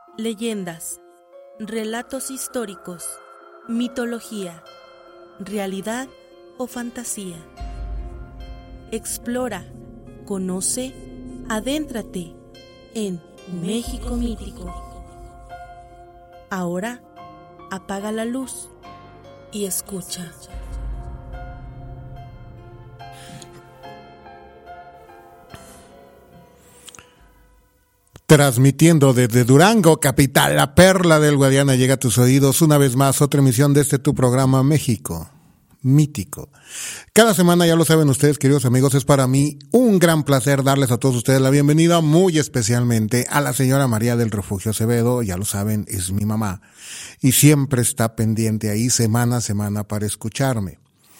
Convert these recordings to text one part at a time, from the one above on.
Leyendas, relatos históricos, mitología, realidad o fantasía. Explora, conoce, adéntrate en México Mítico. Ahora, apaga la luz y escucha. Transmitiendo desde Durango, capital, la perla del Guadiana, llega a tus oídos una vez más otra emisión de tu programa México Mítico. Cada semana, ya lo saben ustedes, queridos amigos, es para mí un gran placer darles a todos ustedes la bienvenida, muy especialmente a la señora María del Refugio Acevedo. Ya lo saben, es mi mamá y siempre está pendiente ahí semana a semana para escucharme.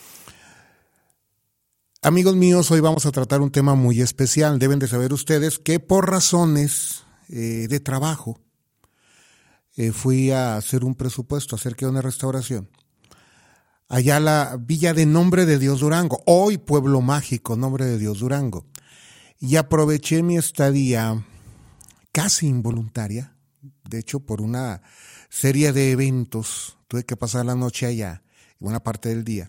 Amigos míos, hoy vamos a tratar un tema muy especial. Deben de saber ustedes que por razones de trabajo fui a hacer un presupuesto acerca de una restauración allá a la Villa de Nombre de Dios Durango, hoy Pueblo Mágico, Nombre de Dios Durango, y aproveché mi estadía casi involuntaria. De hecho, por una serie de eventos tuve que pasar la noche allá y buena parte del día.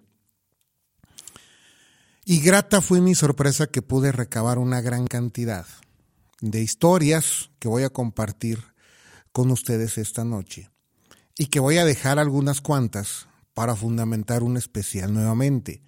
Y grata fue mi sorpresa que pude recabar una gran cantidad de historias que voy a compartir con ustedes esta noche y que voy a dejar algunas cuantas para fundamentar un especial nuevamente.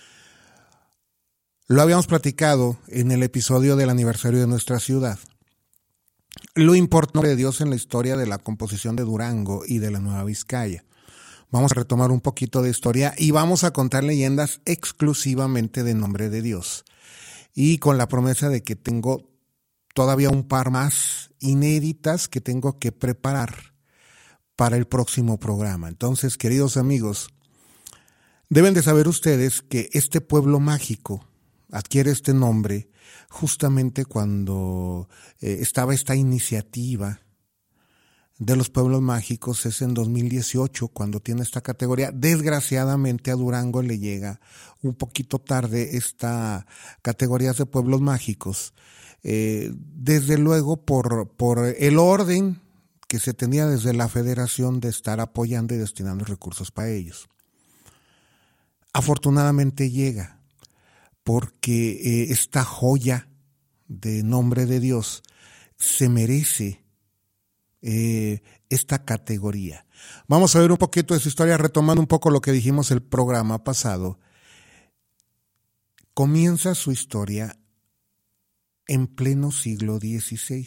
Lo habíamos platicado en el episodio del aniversario de nuestra ciudad. Lo importante de Dios en la historia de la composición de Durango y de la Nueva Vizcaya. Vamos a retomar un poquito de historia y vamos a contar leyendas exclusivamente de Nombre de Dios. Y con la promesa de que tengo todavía un par más inéditas que tengo que preparar para el próximo programa. Entonces, queridos amigos, deben de saber ustedes que este pueblo mágico adquiere este nombre justamente cuando estaba esta iniciativa de los pueblos mágicos. Es en 2018 cuando tiene esta categoría. Desgraciadamente a Durango le llega un poquito tarde esta categoría de pueblos mágicos. Desde luego por el orden que se tenía desde la federación de estar apoyando y destinando recursos para ellos. Afortunadamente llega, porque esta joya de Nombre de Dios se merece esta categoría. Vamos a ver un poquito de su historia, retomando un poco lo que dijimos el programa pasado. Comienza su historia en pleno siglo XVI.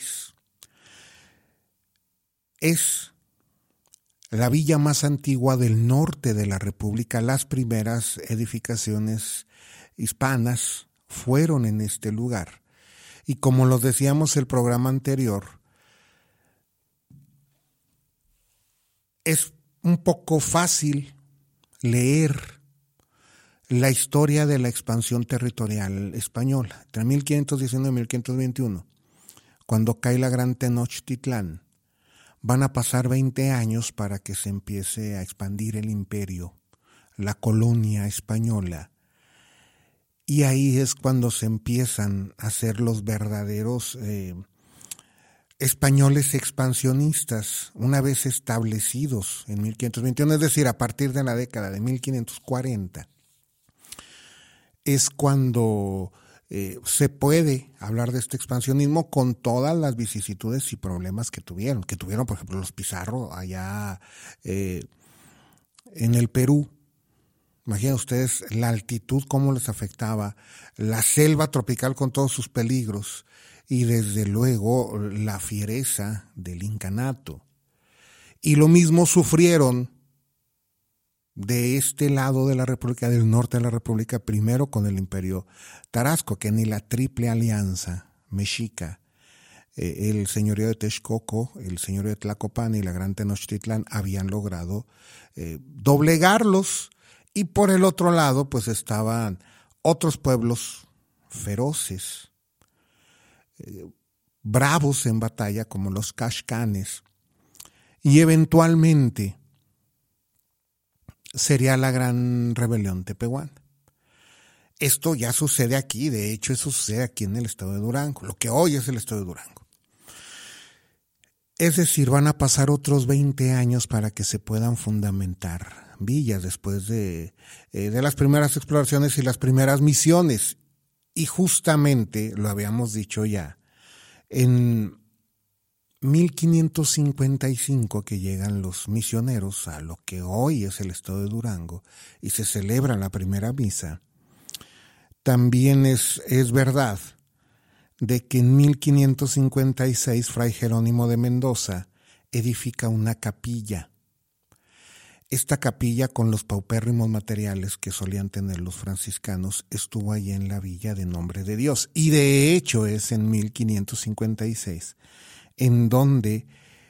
Es la villa más antigua del norte de la República. Las primeras edificaciones hispanas fueron en este lugar. Y como los decíamos el programa anterior, es un poco fácil leer la historia de la expansión territorial española. Entre 1519 y 1521, cuando cae la Gran Tenochtitlán, van a pasar 20 años para que se empiece a expandir el imperio, la colonia española. Y ahí es cuando se empiezan a hacer los verdaderos españoles expansionistas, una vez establecidos en 1521, es decir, a partir de la década de 1540, es cuando se puede hablar de este expansionismo con todas las vicisitudes y problemas que tuvieron, por ejemplo, los Pizarro allá en el Perú. Imaginen ustedes la altitud, cómo les afectaba, la selva tropical con todos sus peligros, y desde luego la fiereza del incanato. Y lo mismo sufrieron de este lado de la República, del norte de la República, primero con el Imperio Tarasco, que ni la Triple Alianza Mexica, el señorío de Texcoco, el señorío de Tlacopan y la Gran Tenochtitlán habían logrado doblegarlos. Y por el otro lado, pues estaban otros pueblos feroces, bravos en batalla, como los Caxcanes, y eventualmente sería la gran rebelión tepehuana. Esto ya sucede aquí, de hecho eso sucede aquí en el estado de Durango, lo que hoy es el estado de Durango. Es decir, van a pasar otros 20 años para que se puedan fundamentar villas después de las primeras exploraciones y las primeras misiones. Y justamente, lo habíamos dicho ya, en 1555 que llegan los misioneros a lo que hoy es el estado de Durango y se celebra la primera misa, también es verdad de que en 1556 Fray Jerónimo de Mendoza edifica una capilla. Esta capilla, con los paupérrimos materiales que solían tener los franciscanos, estuvo allí en la villa de Nombre de Dios. Y de hecho es en 1556 en donde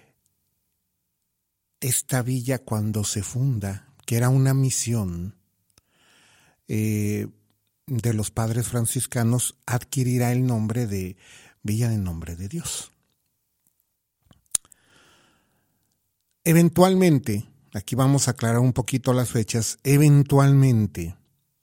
esta villa, cuando se funda, que era una misión de los padres franciscanos, adquirirá el nombre de Villa de Nombre de Dios. Eventualmente, aquí vamos a aclarar un poquito las fechas, eventualmente,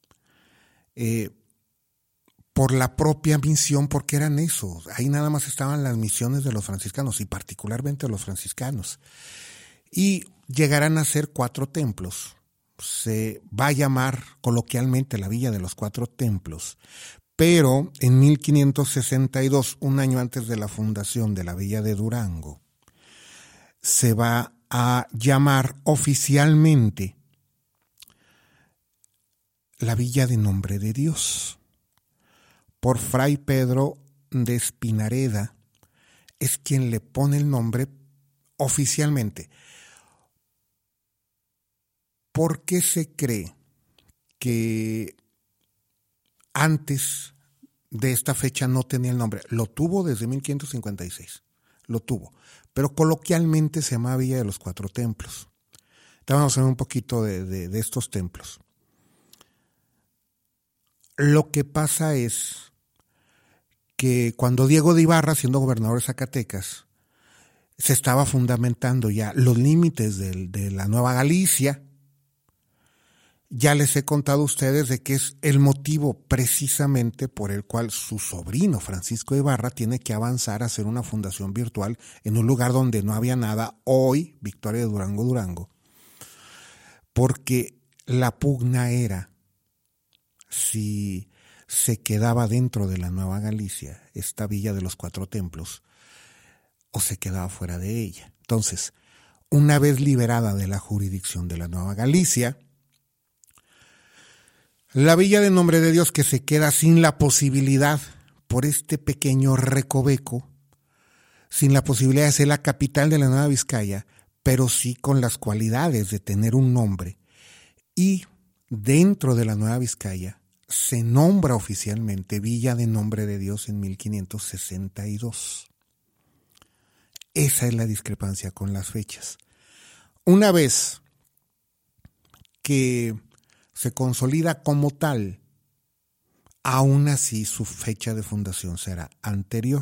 por la propia misión, porque eran eso, ahí nada más estaban las misiones de los franciscanos y particularmente los franciscanos, y llegarán a ser 4 templos. Se va a llamar coloquialmente la Villa de los 4 Templos, pero en 1562, un año antes de la fundación de la Villa de Durango, se va a llamar oficialmente la Villa de Nombre de Dios, por Fray Pedro de Espinareda, es quien le pone el nombre oficialmente. ¿Por qué se cree que antes de esta fecha no tenía el nombre? Lo tuvo desde 1556, lo tuvo, pero coloquialmente se llama Villa de los 4 Templos. Entonces vamos a ver un poquito de estos templos. Lo que pasa es que cuando Diego de Ibarra, siendo gobernador de Zacatecas, se estaba fundamentando ya los límites de la Nueva Galicia. Ya les he contado a ustedes de que es el motivo precisamente por el cual su sobrino Francisco de Ibarra tiene que avanzar a hacer una fundación virtual en un lugar donde no había nada, hoy Victoria de Durango, Durango, porque la pugna era si se quedaba dentro de la Nueva Galicia, esta Villa de los 4 Templos, o se quedaba fuera de ella. Entonces, una vez liberada de la jurisdicción de la Nueva Galicia, la Villa de Nombre de Dios, que se queda sin la posibilidad, por este pequeño recoveco, sin la posibilidad de ser la capital de la Nueva Vizcaya, pero sí con las cualidades de tener un nombre. Y dentro de la Nueva Vizcaya se nombra oficialmente Villa de Nombre de Dios en 1562. Esa es la discrepancia con las fechas. Una vez que se consolida como tal, aún así su fecha de fundación será anterior.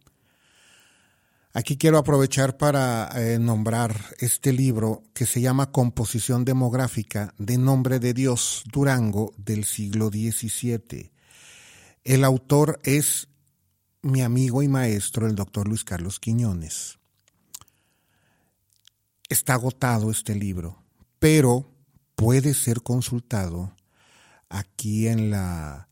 Aquí quiero aprovechar para nombrar este libro que se llama Composición demográfica de Nombre de Dios, Durango, del siglo XVII. El autor es mi amigo y maestro, el doctor Luis Carlos Quiñones. Está agotado este libro, pero puede ser consultado aquí en la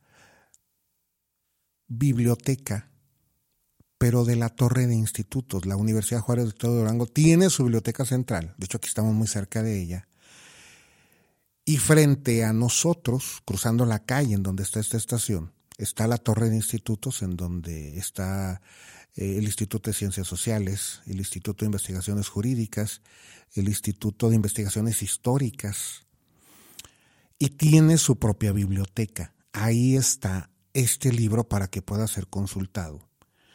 biblioteca, pero de la Torre de Institutos. La Universidad Juárez del Estado de Durango tiene su biblioteca central, de hecho aquí estamos muy cerca de ella, y frente a nosotros, cruzando la calle en donde está esta estación, está la Torre de Institutos, en donde está el Instituto de Ciencias Sociales, el Instituto de Investigaciones Jurídicas, el Instituto de Investigaciones Históricas, y tiene su propia biblioteca. Ahí está este libro para que pueda ser consultado.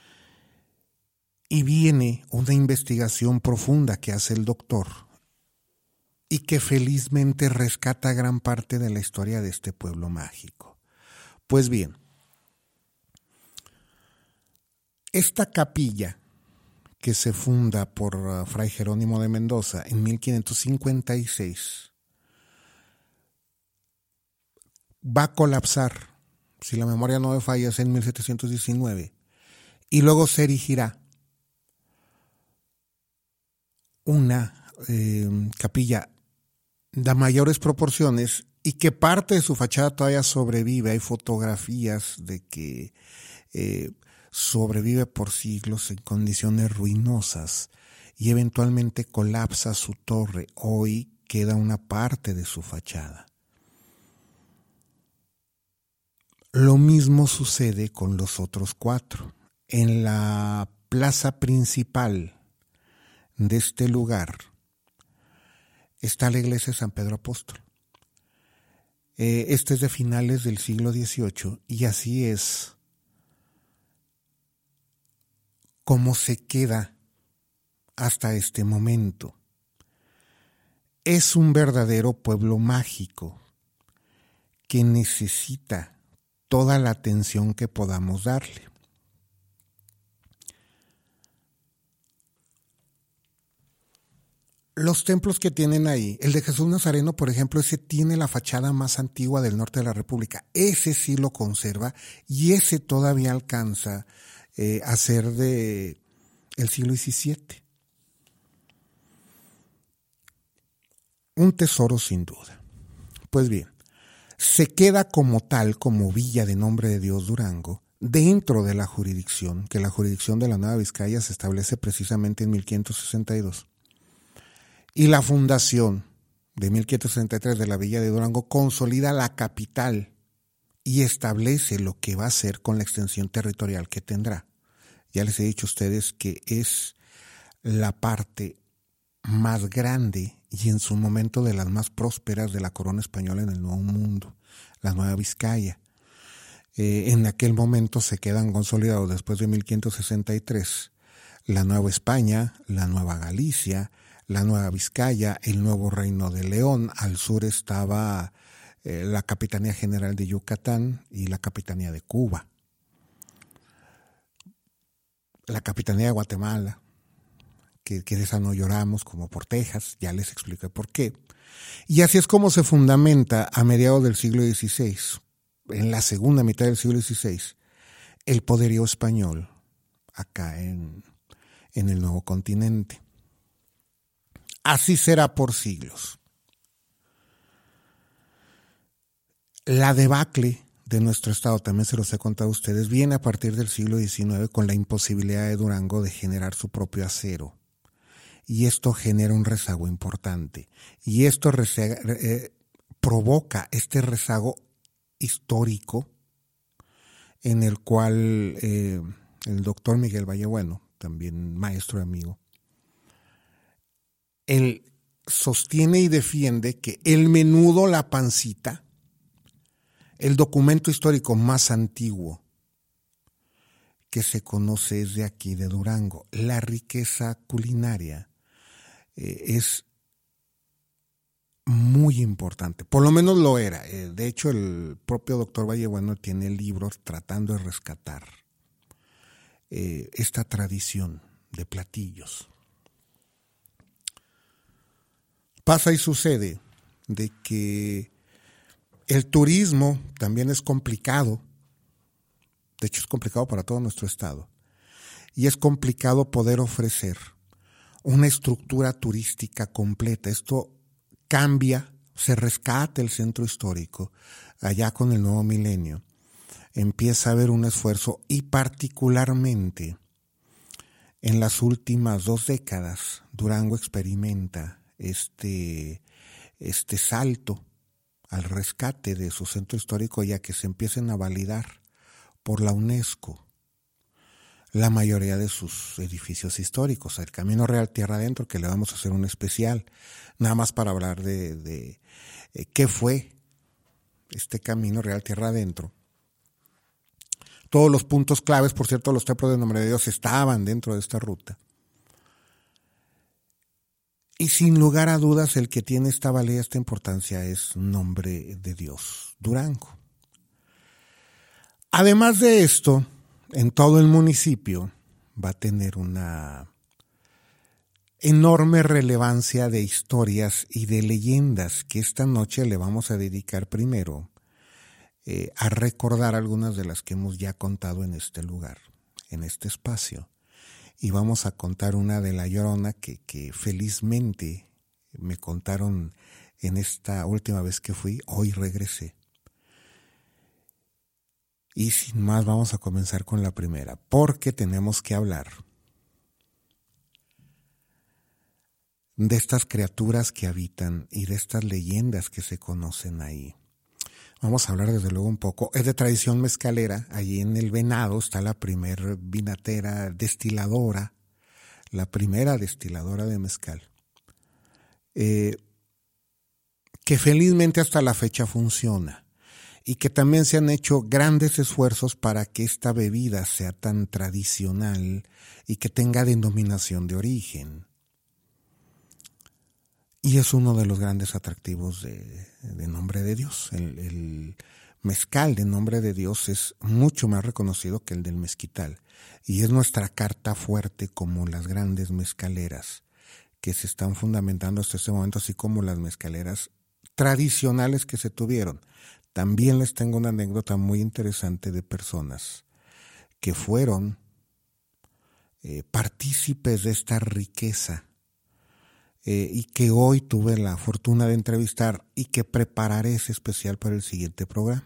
Y viene una investigación profunda que hace el doctor y que felizmente rescata gran parte de la historia de este pueblo mágico. Pues bien, esta capilla que se funda por Fray Jerónimo de Mendoza en 1556 va a colapsar, si la memoria no me falla, es en 1719, y luego se erigirá una capilla de mayores proporciones y que parte de su fachada todavía sobrevive. Hay fotografías de que sobrevive por siglos en condiciones ruinosas y eventualmente colapsa su torre. Hoy queda una parte de su fachada. Lo mismo sucede con los otros 4. En la plaza principal de este lugar está la iglesia de San Pedro Apóstol. Este es de finales del siglo XVIII y así es como se queda hasta este momento. Es un verdadero pueblo mágico que necesita toda la atención que podamos darle. Los templos que tienen ahí, el de Jesús Nazareno, por ejemplo, ese tiene la fachada más antigua del norte de la República. Ese sí lo conserva y ese todavía alcanza a ser de el siglo XVII. Un tesoro sin duda. Pues bien, se queda como tal, como Villa de Nombre de Dios Durango, dentro de la jurisdicción, que la jurisdicción de la Nueva Vizcaya se establece precisamente en 1562. Y la fundación de 1563 de la Villa de Durango consolida la capital y establece lo que va a ser con la extensión territorial que tendrá. Ya les he dicho a ustedes que es la parte más grande y en su momento de las más prósperas de la corona española en el Nuevo Mundo, la Nueva Vizcaya. En aquel momento se quedan consolidados después de 1563 la Nueva España, la Nueva Galicia, la Nueva Vizcaya, el nuevo Reino de León. Al sur estaba la Capitanía General de Yucatán y la Capitanía de Cuba. La Capitanía de Guatemala, que de esa no lloramos, como por Texas, ya les expliqué por qué. Y así es como se fundamenta a mediados del siglo XVI, en la segunda mitad del siglo XVI, el poderío español acá en el nuevo continente. Así será por siglos. La debacle de nuestro estado, también se los he contado a ustedes, viene a partir del siglo XIX con la imposibilidad de Durango de generar su propio acero. Y esto genera un rezago importante. Y esto provoca este rezago histórico en el cual el doctor Miguel Vallebueno, también maestro y amigo, él sostiene y defiende que el menudo La Pancita, el documento histórico más antiguo que se conoce es de aquí, de Durango. La riqueza culinaria es muy importante, por lo menos lo era. De hecho, el propio doctor Vallebueno tiene libros tratando de rescatar esta tradición de platillos. Pasa y sucede de que el turismo también es complicado. De hecho, es complicado para todo nuestro estado. Y es complicado poder ofrecer una estructura turística completa. Esto cambia, se rescata el centro histórico allá con el nuevo milenio. Empieza a haber un esfuerzo y particularmente en las últimas 2 décadas Durango experimenta este salto al rescate de su centro histórico, ya que se empiecen a validar por la UNESCO la mayoría de sus edificios históricos. El Camino Real Tierra Adentro, que le vamos a hacer un especial, nada más para hablar de qué fue este Camino Real Tierra Adentro. Todos los puntos claves, por cierto, los templos de Nombre de Dios estaban dentro de esta ruta. Y sin lugar a dudas, el que tiene esta valía, esta importancia, es Nombre de Dios Durango. Además de esto, en todo el municipio va a tener una enorme relevancia de historias y de leyendas que esta noche le vamos a dedicar primero a recordar algunas de las que hemos ya contado en este lugar, en este espacio. y vamos a contar una de La Llorona que felizmente me contaron en esta última vez que fui. Hoy regresé. Y sin más vamos a comenzar con la primera, porque tenemos que hablar de estas criaturas que habitan y de estas leyendas que se conocen ahí. Vamos a hablar desde luego un poco. Es de tradición mezcalera. Allí en el Venado está la primer vinatera destiladora, la primera destiladora de mezcal, que felizmente hasta la fecha funciona y que también se han hecho grandes esfuerzos para que esta bebida sea tan tradicional y que tenga denominación de origen. Y es uno de los grandes atractivos de Nombre de Dios. El mezcal de Nombre de Dios es mucho más reconocido que el del mezquital. Y es nuestra carta fuerte como las grandes mezcaleras que se están fundamentando hasta este momento, así como las mezcaleras tradicionales que se tuvieron. También les tengo una anécdota muy interesante de personas que fueron partícipes de esta riqueza y que hoy tuve la fortuna de entrevistar y que prepararé ese especial para el siguiente programa.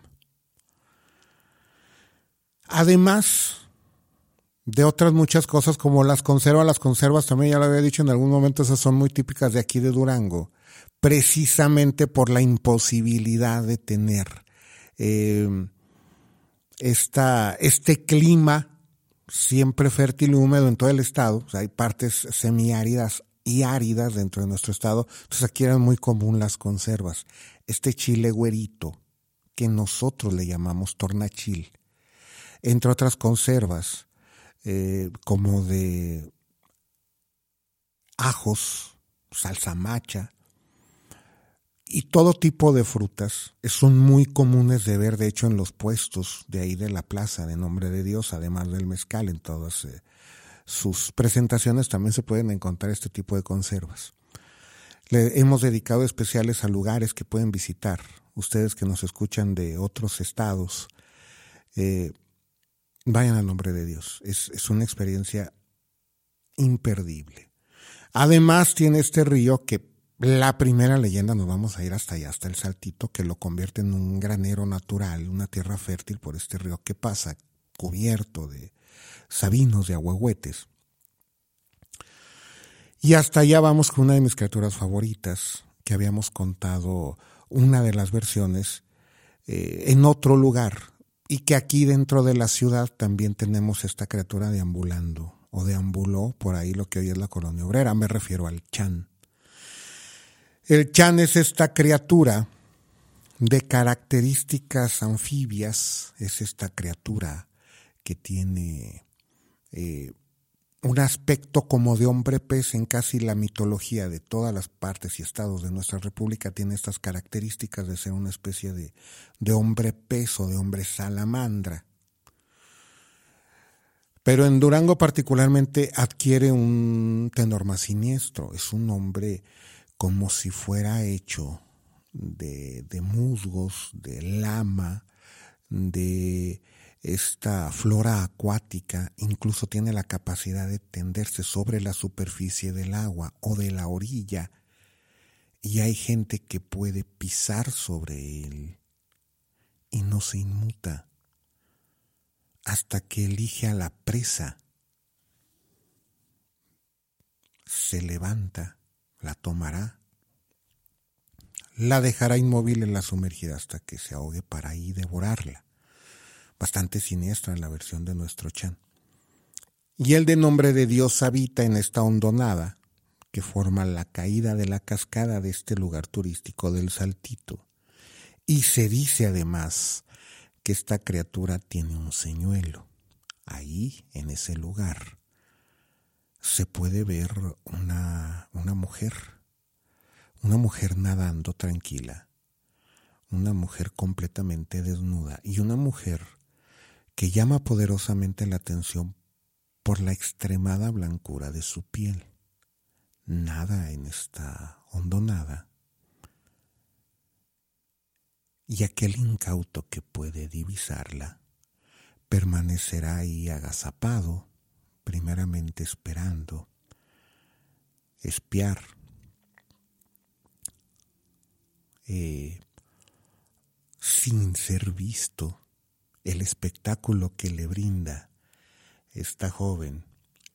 Además de otras muchas cosas como las conservas también, ya lo había dicho en algún momento, esas son muy típicas de aquí de Durango, precisamente por la imposibilidad de tener este clima siempre fértil y húmedo en todo el estado. O sea, hay partes semiáridas y áridas dentro de nuestro estado, entonces aquí eran muy común las conservas. Este chile güerito, que nosotros le llamamos tornachil, entre otras conservas, como de ajos, salsa macha, y todo tipo de frutas, son muy comunes de ver, de hecho, en los puestos de ahí de la plaza de Nombre de Dios, además del mezcal, en todas sus presentaciones también se pueden encontrar este tipo de conservas. Le hemos dedicado especiales a lugares que pueden visitar. Ustedes que nos escuchan de otros estados, vayan al Nombre de Dios. Es una experiencia imperdible. Además tiene este río que la primera leyenda, nos vamos a ir hasta allá, hasta el Saltito, que lo convierte en un granero natural, una tierra fértil por este río que pasa cubierto de sabinos, de ahuehuetes. Y hasta allá vamos con una de mis criaturas favoritas, que habíamos contado una de las versiones en otro lugar, y que aquí dentro de la ciudad también tenemos esta criatura deambulando, o deambuló por ahí lo que hoy es la Colonia Obrera, me refiero al Chan. El Chan es esta criatura de características anfibias, es esta criatura que tiene un aspecto como de hombre pez. En casi la mitología de todas las partes y estados de nuestra república tiene estas características de ser una especie de hombre pez o de hombre salamandra. Pero en Durango particularmente adquiere un tenor más siniestro. Es un hombre como si fuera hecho de musgos, de lama, de esta flora acuática. Incluso tiene la capacidad de tenderse sobre la superficie del agua o de la orilla, y hay gente que puede pisar sobre él y no se inmuta hasta que elige a la presa, se levanta, la tomará, la dejará inmóvil en la sumergida hasta que se ahogue para ahí devorarla. Bastante siniestra en la versión de nuestro Chan. Y el de Nombre de Dios habita en esta hondonada que forma la caída de la cascada de este lugar turístico del Saltito. Y se dice además que esta criatura tiene un señuelo. Ahí, en ese lugar, se puede ver una mujer nadando tranquila, una mujer completamente desnuda y una mujer que llama poderosamente la atención por la extremada blancura de su piel. Nada en esta hondonada, y aquel incauto que puede divisarla permanecerá ahí agazapado, primeramente esperando espiar sin ser visto el espectáculo que le brinda esta joven.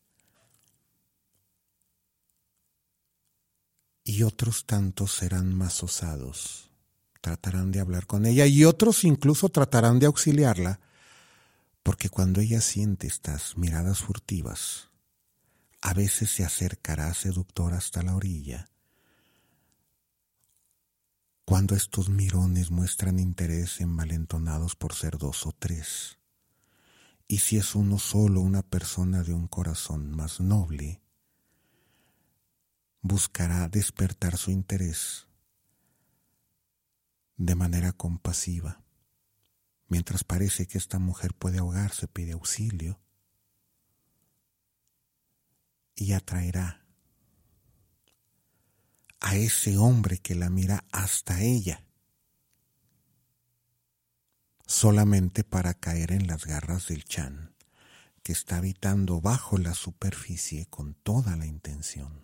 Y otros tantos serán más osados, tratarán de hablar con ella y otros incluso tratarán de auxiliarla, porque cuando ella siente estas miradas furtivas, a veces se acercará seductora hasta la orilla. Cuando estos mirones muestran interés envalentonados por ser 2 o 3, y si es uno solo, una persona de un corazón más noble, buscará despertar su interés de manera compasiva. Mientras parece que esta mujer puede ahogarse, pide auxilio y atraerá a ese hombre que la mira hasta ella, solamente para caer en las garras del Chan, que está habitando bajo la superficie con toda la intención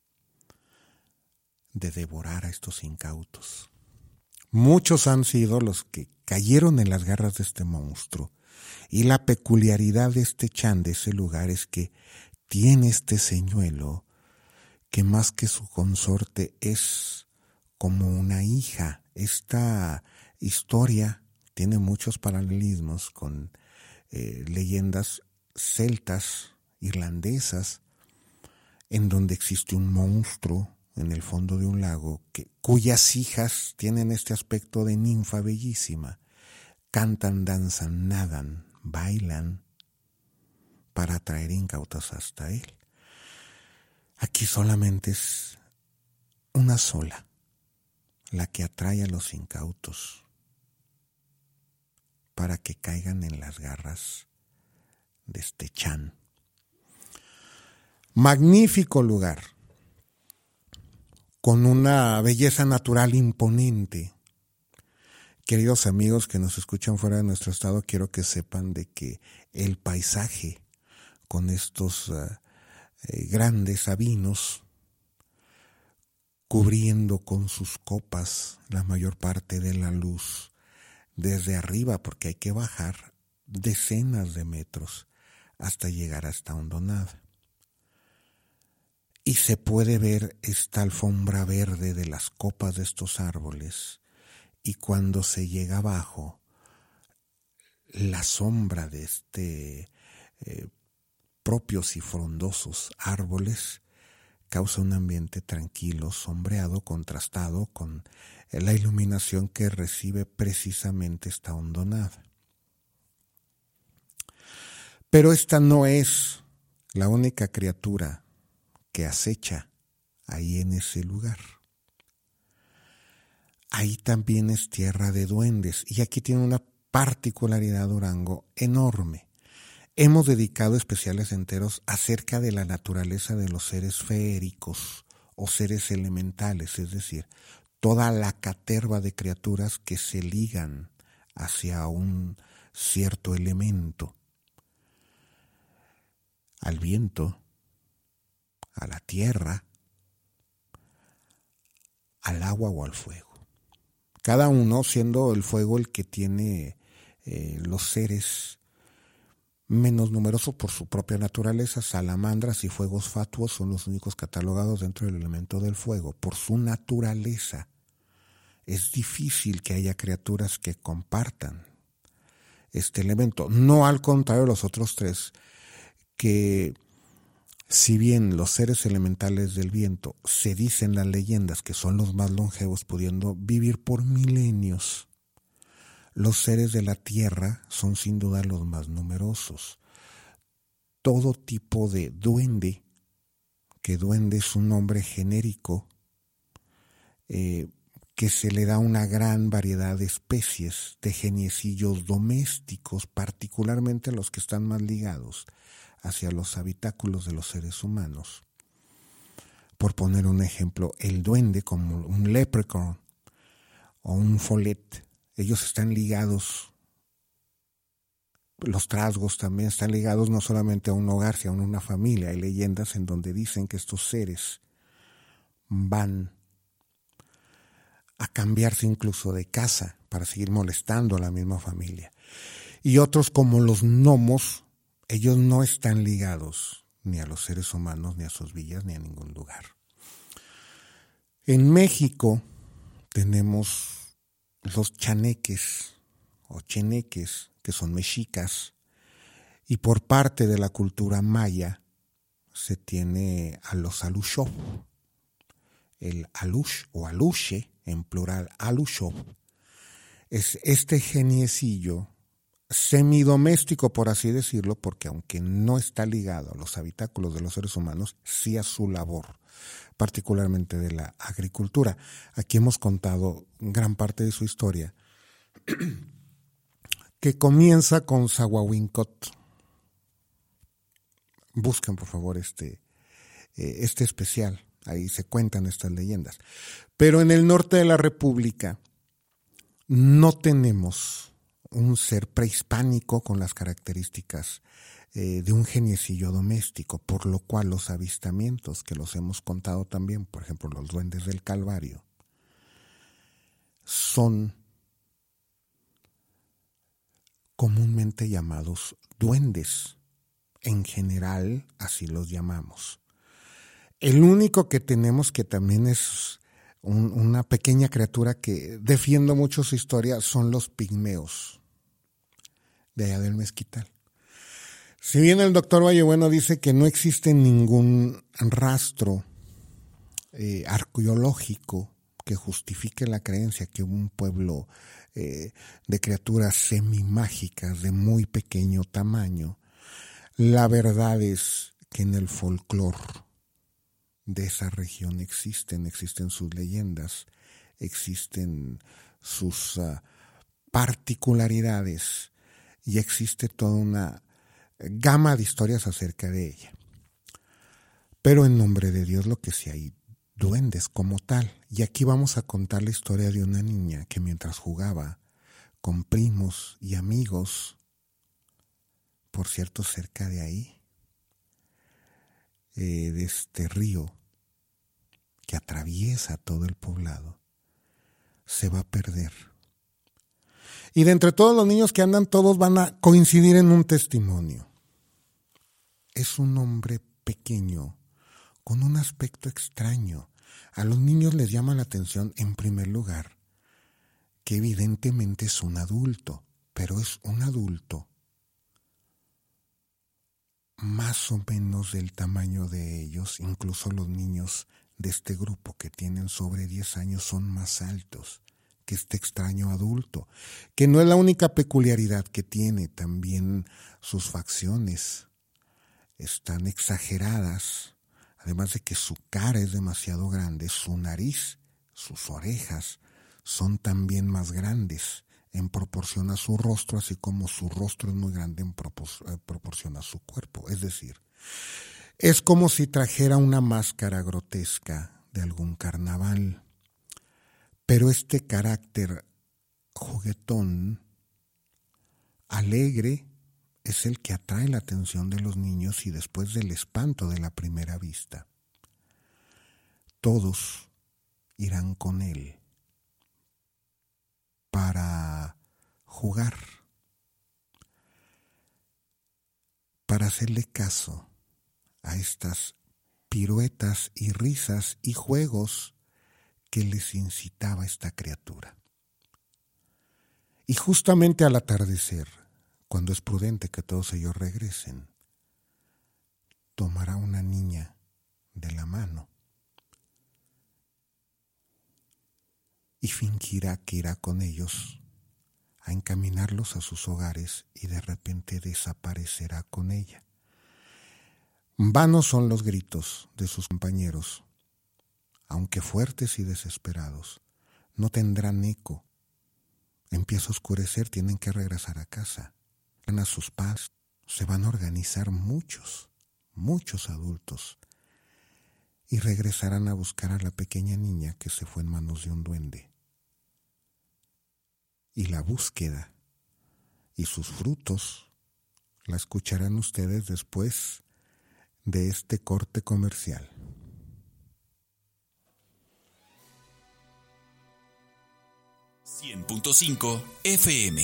de devorar a estos incautos. Muchos han sido los que cayeron en las garras de este monstruo, y la peculiaridad de este Chan, de ese lugar, es que tiene este señuelo que más que su consorte es como una hija. Esta historia tiene muchos paralelismos con leyendas celtas, irlandesas, en donde existe un monstruo en el fondo de un lago cuyas hijas tienen este aspecto de ninfa bellísima. Cantan, danzan, nadan, bailan para atraer incautos hasta él. Aquí solamente es una sola la que atrae a los incautos para que caigan en las garras de este Chan. Magnífico lugar, con una belleza natural imponente. Queridos amigos que nos escuchan fuera de nuestro estado, quiero que sepan de que el paisaje con estos grandes sabinos cubriendo con sus copas la mayor parte de la luz desde arriba, porque hay que bajar decenas de metros hasta llegar a esta hondonada. Y se puede ver esta alfombra verde de las copas de estos árboles, y cuando se llega abajo, la sombra de propios y frondosos árboles causa un ambiente tranquilo, sombreado, contrastado con la iluminación que recibe precisamente esta hondonada. Pero esta no es la única criatura que acecha ahí en ese lugar. Ahí también es tierra de duendes, y aquí tiene una particularidad Durango enorme. Hemos dedicado especiales enteros acerca de la naturaleza de los seres feéricos o seres elementales, es decir, toda la caterva de criaturas que se ligan hacia un cierto elemento, al viento, a la tierra, al agua o al fuego. Cada uno siendo el fuego el que tiene los seres menos numerosos por su propia naturaleza. Salamandras y fuegos fatuos son los únicos catalogados dentro del elemento del fuego. Por su naturaleza es difícil que haya criaturas que compartan este elemento. No al contrario de los otros tres, que si bien los seres elementales del viento se dicen las leyendas que son los más longevos, pudiendo vivir por milenios, los seres de la tierra son sin duda los más numerosos. Todo tipo de duende, que duende es un nombre genérico, que se le da una gran variedad de especies de geniecillos domésticos, particularmente los que están más ligados hacia los habitáculos de los seres humanos. Por poner un ejemplo, el duende, como un leprechaun o un follet, ellos están ligados los trasgos también están ligados no solamente a un hogar, sino a una familia. Hay leyendas en donde dicen que estos seres van a cambiarse incluso de casa para seguir molestando a la misma familia. Y otros, como los gnomos, ellos no están ligados ni a los seres humanos, ni a sus villas, ni a ningún lugar. En México tenemos los chaneques o cheneques, que son mexicas, y por parte de la cultura maya se tiene a los aluxó. El alush o aluche, en plural aluxó, es este geniecillo semidoméstico, por así decirlo, porque aunque no está ligado a los habitáculos de los seres humanos, sí a su labor, particularmente de la agricultura. Aquí hemos contado gran parte de su historia, que comienza con Zahuahuincot. Busquen, por favor, este especial. Ahí se cuentan estas leyendas. Pero en el norte de la República no tenemos un ser prehispánico con las características de un geniecillo doméstico, por lo cual los avistamientos, que los hemos contado también, por ejemplo, los duendes del Calvario, son comúnmente llamados duendes. En general, así los llamamos. El único que tenemos, que también es una pequeña criatura que defiendo mucho su historia, son los pigmeos de allá del Mezquital. Si bien el doctor Vallebueno dice que no existe ningún rastro arqueológico que justifique la creencia que un pueblo de criaturas semimágicas de muy pequeño tamaño, la verdad es que en el folclore de esa región existen sus leyendas, existen sus particularidades y existe toda una gama de historias acerca de ella. Pero en nombre de Dios, lo que sí hay duendes como tal. Y aquí vamos a contar la historia de una niña que mientras jugaba con primos y amigos, por cierto, cerca de ahí, de este río que atraviesa todo el poblado, se va a perder. Y de entre todos los niños que andan, todos van a coincidir en un testimonio. Es un hombre pequeño, con un aspecto extraño. A los niños les llama la atención, en primer lugar, que evidentemente es un adulto, pero es un adulto más o menos del tamaño de ellos. Incluso los niños de este grupo que tienen sobre 10 años son más altos que este extraño adulto, que no es la única peculiaridad que tiene. También sus facciones están exageradas, además de que su cara es demasiado grande, su nariz, sus orejas son también más grandes en proporción a su rostro, así como su rostro es muy grande en proporción a su cuerpo. Es decir, es como si trajera una máscara grotesca de algún carnaval. Pero este carácter juguetón, alegre, es el que atrae la atención de los niños, y después del espanto de la primera vista, todos irán con él para jugar, para hacerle caso a estas piruetas y risas y juegos que les incitaba esta criatura. Y justamente al atardecer, cuando es prudente que todos ellos regresen, tomará una niña de la mano y fingirá que irá con ellos a encaminarlos a sus hogares, y de repente desaparecerá con ella. Vanos son los gritos de sus compañeros, aunque fuertes y desesperados, no tendrán eco. Empieza a oscurecer, tienen que regresar a casa. Van a sus padres, se van a organizar muchos adultos, y regresarán a buscar a la pequeña niña que se fue en manos de un duende. Y la búsqueda y sus frutos la escucharán ustedes después de este corte comercial. .5 FM.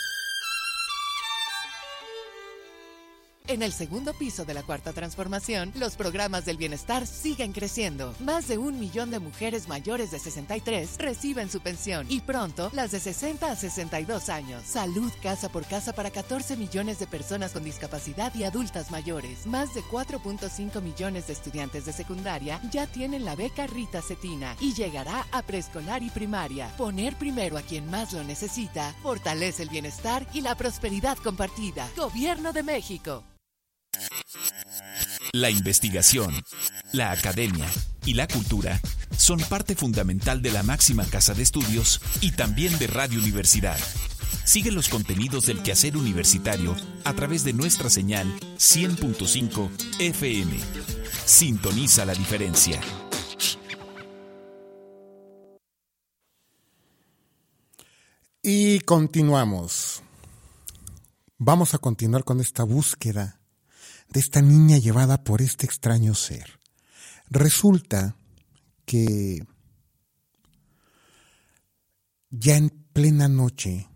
En el segundo piso de la Cuarta Transformación, los programas del bienestar siguen creciendo. Más de 1 millón de mujeres mayores de 63 reciben su pensión y pronto las de 60 a 62 años. Salud casa por casa para 14 millones de personas con discapacidad y adultas mayores. Más de 4.5 millones de estudiantes de secundaria ya tienen la beca Rita Cetina y llegará a preescolar y primaria. Poner primero a quien más lo necesita fortalece el bienestar y la prosperidad compartida. Gobierno de México. La investigación, la academia y la cultura son parte fundamental de la máxima casa de estudios y también de Radio Universidad. Sigue los contenidos del quehacer universitario a través de nuestra señal 100.5 FM. Sintoniza la diferencia. Y continuamos. Vamos a continuar con esta búsqueda de esta niña llevada por este extraño ser. Resulta que ya en plena noche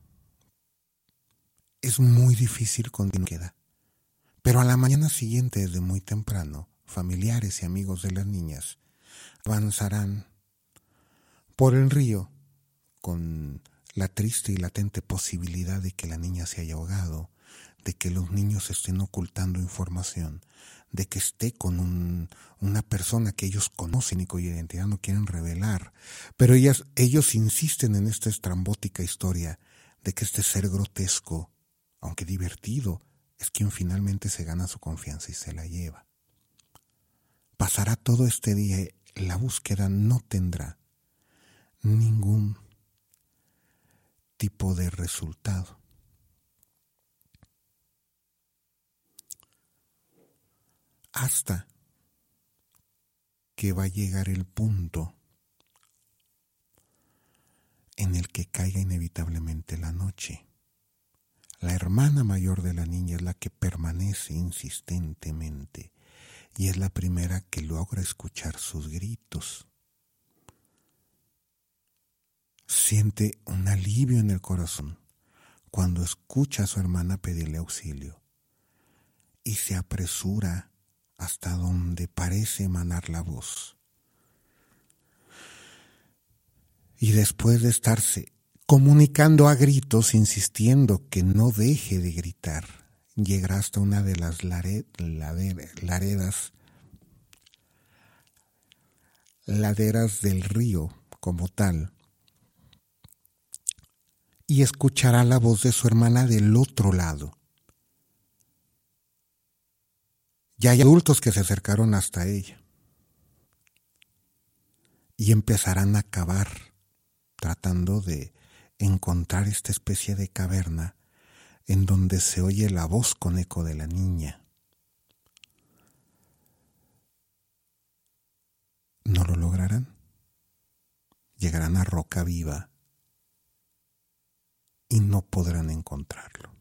es muy difícil con la búsqueda, pero a la mañana siguiente, desde muy temprano, familiares y amigos de las niñas avanzarán por el río con la triste y latente posibilidad de que la niña se haya ahogado, de que los niños estén ocultando información, de que esté con una persona que ellos conocen y cuya identidad no quieren revelar. Pero ellos insisten en esta estrambótica historia de que este ser grotesco, aunque divertido, es quien finalmente se gana su confianza y se la lleva. Pasará todo este día y la búsqueda no tendrá ningún tipo de resultado. Hasta que va a llegar el punto en el que caiga inevitablemente la noche. La hermana mayor de la niña es la que permanece insistentemente y es la primera que logra escuchar sus gritos. Siente un alivio en el corazón cuando escucha a su hermana pedirle auxilio y se apresura hasta donde parece emanar la voz. Y después de estarse comunicando a gritos, insistiendo que no deje de gritar, llegará hasta una de las laderas del río como tal, y escuchará la voz de su hermana del otro lado. Ya hay adultos que se acercaron hasta ella y empezarán a cavar, tratando de encontrar esta especie de caverna en donde se oye la voz con eco de la niña. No lo lograrán. Llegarán a Roca Viva y no podrán encontrarlo.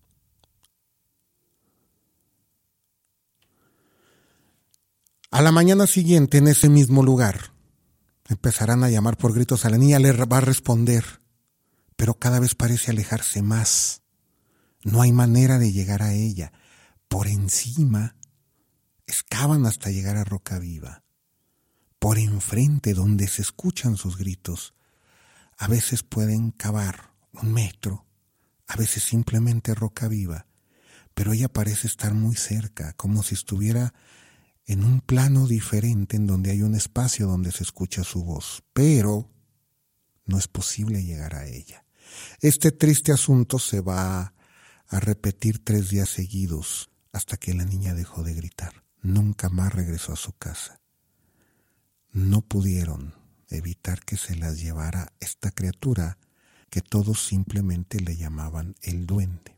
A la mañana siguiente, en ese mismo lugar, empezarán a llamar por gritos a la niña, le va a responder, pero cada vez parece alejarse más. No hay manera de llegar a ella. Por encima, excavan hasta llegar a Roca Viva. Por enfrente, donde se escuchan sus gritos, a veces pueden cavar 1 metro, a veces simplemente Roca Viva, pero ella parece estar muy cerca, como si estuviera en un plano diferente en donde hay un espacio donde se escucha su voz, pero no es posible llegar a ella. Este triste asunto se va a repetir 3 días seguidos hasta que la niña dejó de gritar. Nunca más regresó a su casa. No pudieron evitar que se las llevara esta criatura que todos simplemente le llamaban el duende.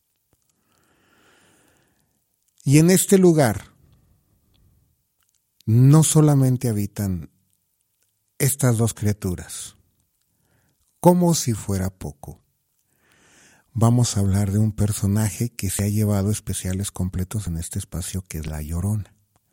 Y en este lugar no solamente habitan estas 2 criaturas, como si fuera poco. vamos a hablar de un personaje que se ha llevado especiales completos en este espacio, que es La Llorona.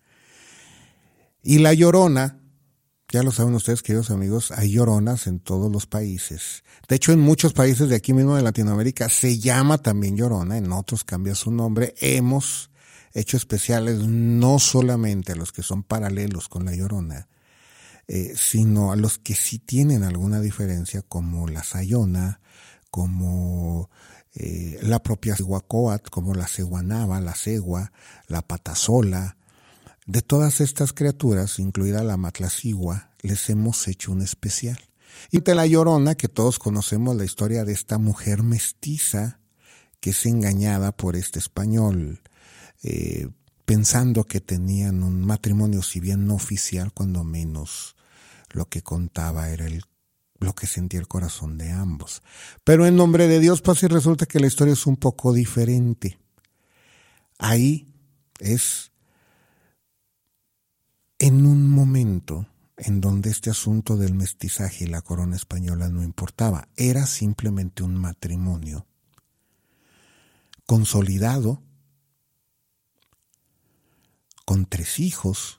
Y La Llorona, ya lo saben ustedes, queridos amigos, hay lloronas en todos los países. De hecho, en muchos países de aquí mismo de Latinoamérica se llama también Llorona, en otros cambia su nombre. Hemos hecho especiales no solamente a los que son paralelos con La Llorona, sino a los que sí tienen alguna diferencia, como la Sayona, como la propia Cihuacóatl, como la Ceguanaba, la Cegua, la Patasola. De todas estas criaturas, incluida la Matlacigua, les hemos hecho un especial. Y de La Llorona, que todos conocemos la historia de esta mujer mestiza que es engañada por este español, pensando que tenían un matrimonio, si bien no oficial, cuando menos lo que contaba era lo que sentía el corazón de ambos. Pero en nombre de Dios, pues sí resulta que la historia es un poco diferente. Ahí es en un momento en donde este asunto del mestizaje y la corona española no importaba. Era simplemente un matrimonio consolidado, con 3 hijos,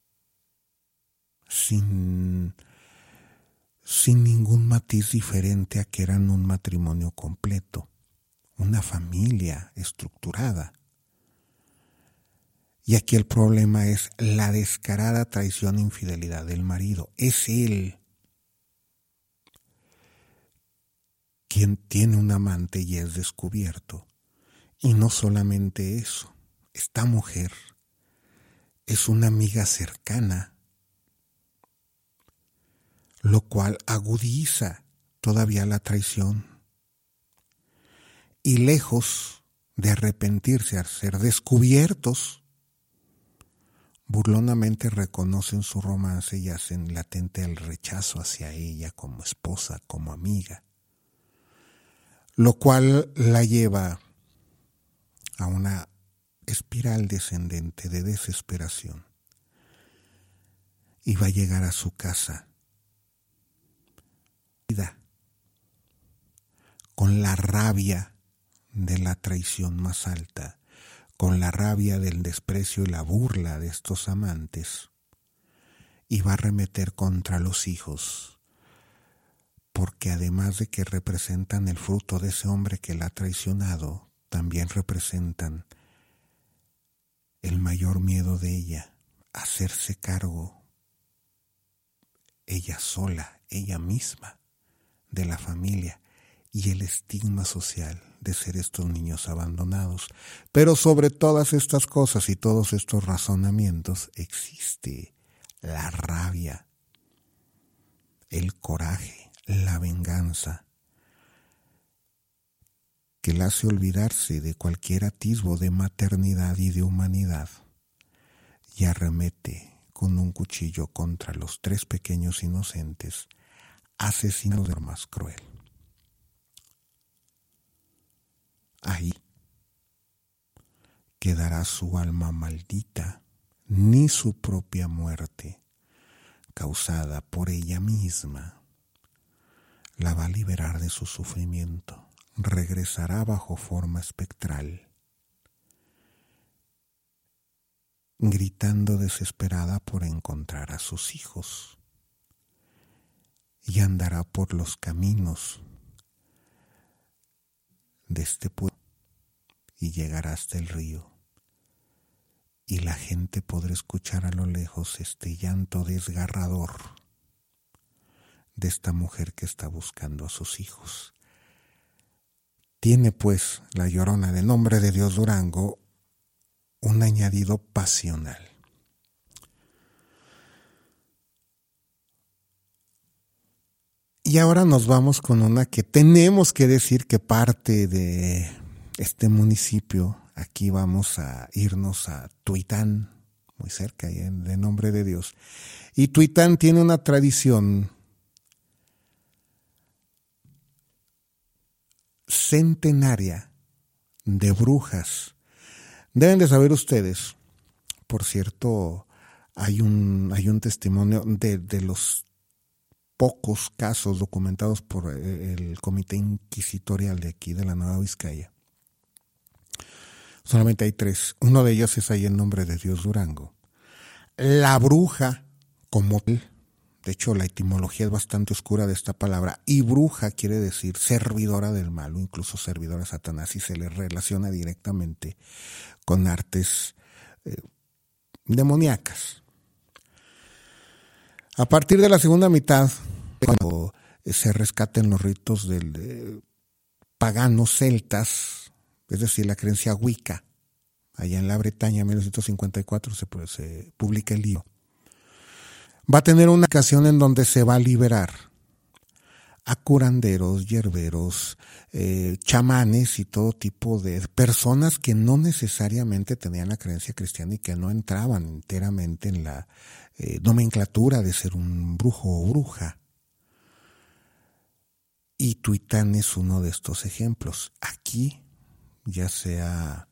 sin ningún matiz diferente a que eran un matrimonio completo, una familia estructurada. Y aquí el problema es la descarada traición e infidelidad del marido. Es él quien tiene un amante y es descubierto. Y no solamente eso, esta mujer es una amiga cercana, lo cual agudiza todavía la traición. Y lejos de arrepentirse al ser descubiertos, burlonamente reconocen su romance y hacen latente el rechazo hacia ella como esposa, como amiga, lo cual la lleva a una espiral descendente de desesperación, y va a llegar a su casa con la rabia de la traición más alta, con la rabia del desprecio y la burla de estos amantes, y va a arremeter contra los hijos, porque además de que representan el fruto de ese hombre que la ha traicionado, también representan el mayor miedo de ella, hacerse cargo ella sola, ella misma, de la familia y el estigma social de ser estos niños abandonados. Pero sobre todas estas cosas y todos estos razonamientos existe la rabia, el coraje, la venganza, que la hace olvidarse de cualquier atisbo de maternidad y de humanidad, y arremete con un cuchillo contra los 3 pequeños inocentes, asesinos del más cruel. Ahí quedará su alma maldita, ni su propia muerte, causada por ella misma, la va a liberar de su sufrimiento. Regresará bajo forma espectral, gritando desesperada por encontrar a sus hijos, y andará por los caminos de este pueblo y llegará hasta el río, y la gente podrá escuchar a lo lejos este llanto desgarrador de esta mujer que está buscando a sus hijos. Tiene pues La Llorona de Nombre de Dios Durango un añadido pasional. Y ahora nos vamos con una que tenemos que decir que parte de este municipio. Aquí vamos a irnos a Tuitán, muy cerca de Nombre de Dios. Y Tuitán tiene una tradición centenaria de brujas. Deben de saber ustedes, por cierto, hay un testimonio de los pocos casos documentados por el Comité Inquisitorial de aquí, de la Nueva Vizcaya. Solamente hay 3. Uno de ellos es ahí en Nombre de Dios, Durango. La bruja, como tal, de hecho la etimología es bastante oscura de esta palabra, y bruja quiere decir servidora del mal, o incluso servidora de Satanás, y se le relaciona directamente con artes demoníacas. A partir de la segunda mitad, cuando se rescaten los ritos paganos celtas, es decir, la creencia wicca, allá en la Bretaña, en 1954 se publica el libro. Va a tener una ocasión en donde se va a liberar a curanderos, hierberos, chamanes y todo tipo de personas que no necesariamente tenían la creencia cristiana y que no entraban enteramente en la nomenclatura de ser un brujo o bruja. Y Tuitán es uno de estos ejemplos. Aquí, ya sea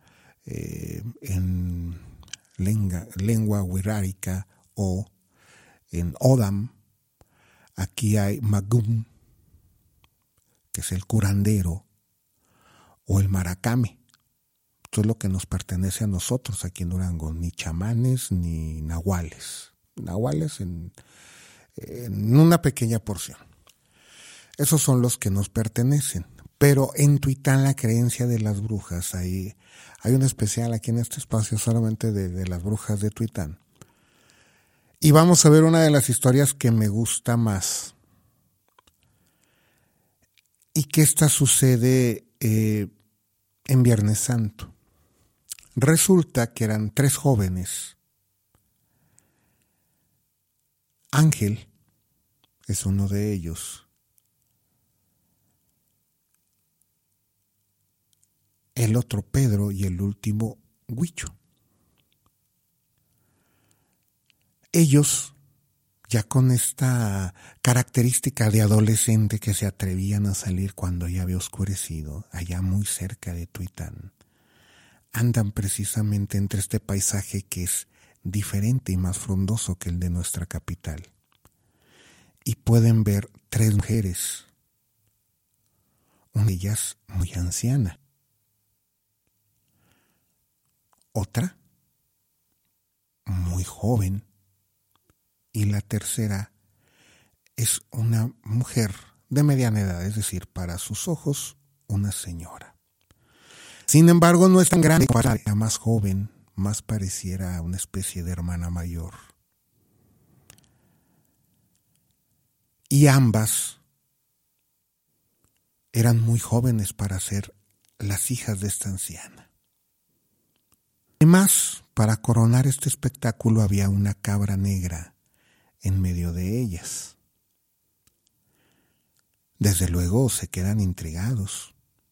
en lengua wixárika o en Odam, aquí hay Magum, que es el curandero, o el maracame. Esto es lo que nos pertenece a nosotros aquí en Durango, ni chamanes ni nahuales. Nahuales en una pequeña porción. Esos son los que nos pertenecen. Pero en Tuitán la creencia de las brujas, hay un especial aquí en este espacio solamente de las brujas de Tuitán. Y vamos a ver una de las historias que me gusta más. Y que esta sucede en Viernes Santo. Resulta que eran 3 jóvenes. Ángel es uno de ellos. El otro Pedro y el último Huicho. Ellos, ya con esta característica de adolescente que se atrevían a salir cuando ya había oscurecido, allá muy cerca de Tuitán, andan precisamente entre este paisaje que es diferente y más frondoso que el de nuestra capital. Y pueden ver 3 mujeres, una de ellas muy anciana, otra muy joven, y la tercera es una mujer de mediana edad, es decir, para sus ojos, una señora. Sin embargo, no es tan grande, era más joven, más pareciera a una especie de hermana mayor. Y ambas eran muy jóvenes para ser las hijas de esta anciana. Además, para coronar este espectáculo había una cabra negra en medio de ellas. Desde luego se quedan intrigados.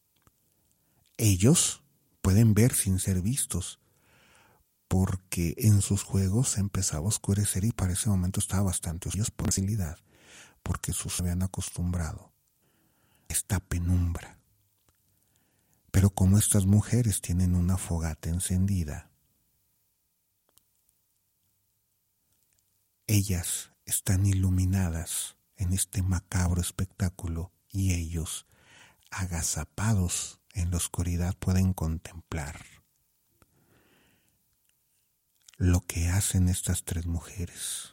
Ellos pueden ver sin ser vistos, porque en sus juegos se empezaba a oscurecer y para ese momento estaba bastante oscuro por facilidad, porque sus habían acostumbrado a esta penumbra. Pero como estas mujeres tienen una fogata encendida, ellas están iluminadas en este macabro espectáculo y ellos, agazapados en la oscuridad, pueden contemplar lo que hacen estas 3 mujeres.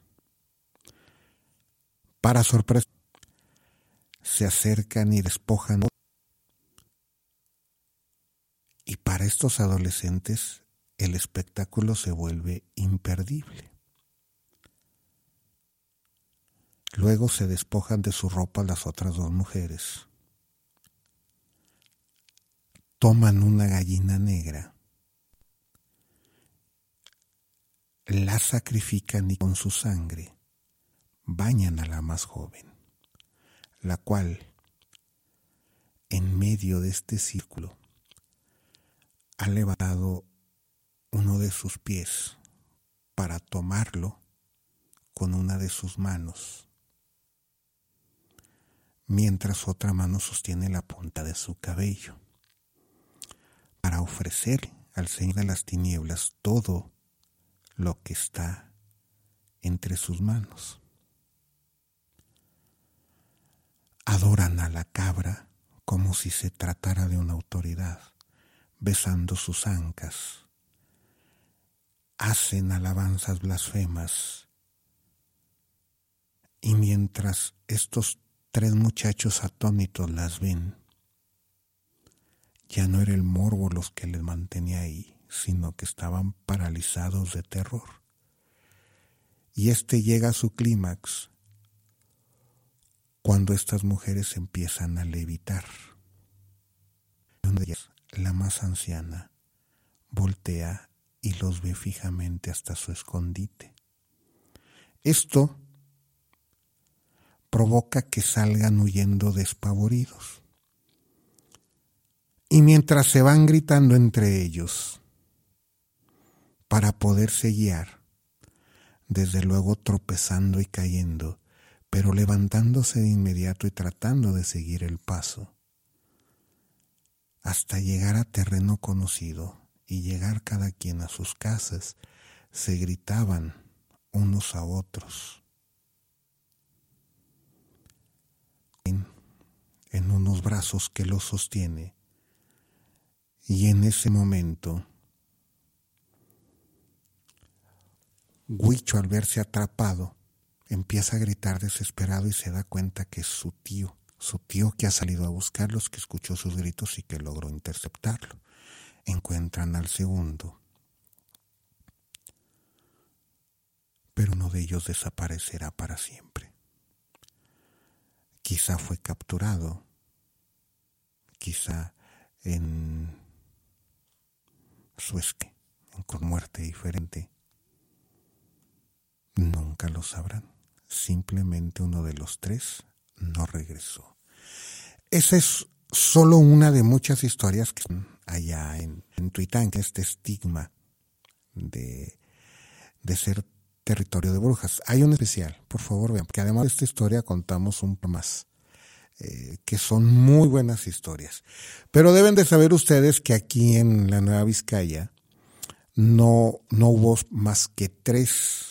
Para sorpresa, se acercan y despojan. Y para estos adolescentes, el espectáculo se vuelve imperdible. Luego se despojan de su ropa las otras 2 mujeres. Toman una gallina negra, la sacrifican y con su sangre bañan a la más joven, la cual, en medio de este círculo, ha levantado uno de sus pies para tomarlo con una de sus manos, mientras otra mano sostiene la punta de su cabello, para ofrecer al Señor de las Tinieblas todo lo que está entre sus manos. adoran a la cabra como si se tratara de una autoridad, besando sus ancas. Hacen alabanzas blasfemas. Y mientras estos 3 muchachos atónitos las ven, ya no era el morbo los que les mantenía ahí, sino que estaban paralizados de terror. Y llega a su clímax cuando estas mujeres empiezan a levitar. Una de ellas, la más anciana, voltea y los ve fijamente hasta su escondite. Esto provoca que salgan huyendo despavoridos. Y mientras se van gritando entre ellos para poderse guiar, desde luego tropezando y cayendo, pero levantándose de inmediato y tratando de seguir el paso, hasta llegar a terreno conocido y llegar cada quien a sus casas, se gritaban unos a otros en unos brazos que los sostiene. Y en ese momento, Huicho, al verse atrapado, empieza a gritar desesperado y se da cuenta que es su tío que ha salido a buscarlos, que escuchó sus gritos y que logró interceptarlo. Encuentran al segundo, pero uno de ellos desaparecerá para siempre. Quizá fue capturado, quizá en su esque, con muerte diferente. Nunca lo sabrán. Simplemente uno de los 3 no regresó. Esa es solo una de muchas historias que allá en Tuitán, que este estigma de ser territorio de brujas. Hay un especial, por favor vean, porque además de esta historia contamos un poco más, que son muy buenas historias. Pero deben de saber ustedes que aquí en la Nueva Vizcaya no hubo más que 3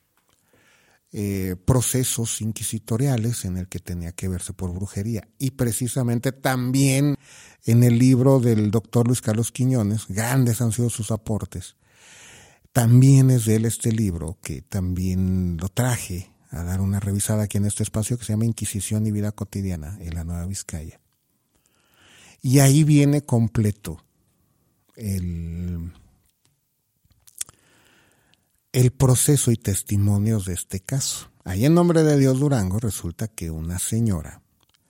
procesos inquisitoriales en el que tenía que verse por brujería. Y precisamente también en el libro del doctor Luis Carlos Quiñones, grandes han sido sus aportes, también es de él este libro, que también lo traje a dar una revisada aquí en este espacio, que se llama Inquisición y Vida Cotidiana en la Nueva Vizcaya. Y ahí viene completo el proceso y testimonios de este caso. Ahí en Nombre de Dios Durango resulta que una señora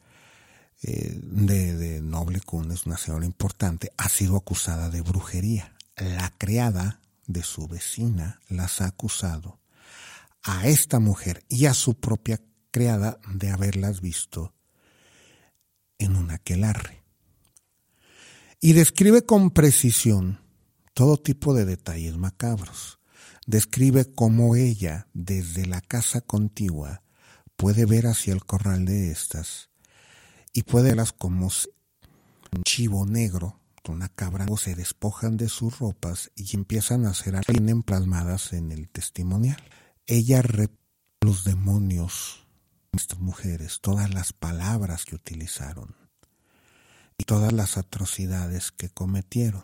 de noble cuna, es una señora importante, ha sido acusada de brujería. La criada de su vecina las ha acusado a esta mujer y a su propia criada de haberlas visto en un aquelarre. Y describe con precisión todo tipo de detalles macabros. Describe cómo ella, desde la casa contigua, puede ver hacia el corral de estas y puede verlas como un chivo negro, una cabra, se despojan de sus ropas y empiezan a ser bien plasmadas en el testimonial. Ella los demonios, estas mujeres, todas las palabras que utilizaron y todas las atrocidades que cometieron.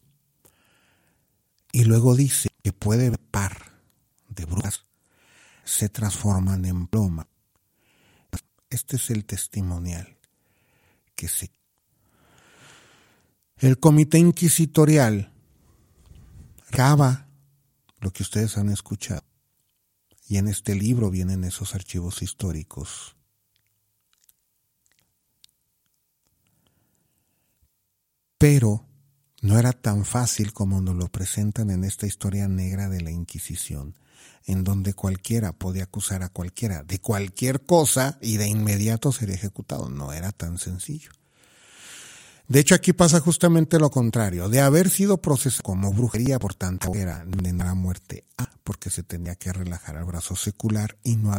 Y luego dice que puede ver par de brujas se transforman en ploma. Este es el testimonial que se... El comité inquisitorial acaba lo que ustedes han escuchado. Y en este libro vienen esos archivos históricos. Pero no era tan fácil como nos lo presentan en esta historia negra de la Inquisición, en donde cualquiera podía acusar a cualquiera de cualquier cosa y de inmediato sería ejecutado. No era tan sencillo. De hecho, aquí pasa justamente lo contrario. De haber sido procesado como brujería, por tanto, era condenar a muerte, porque se tenía que relajar al brazo secular y no a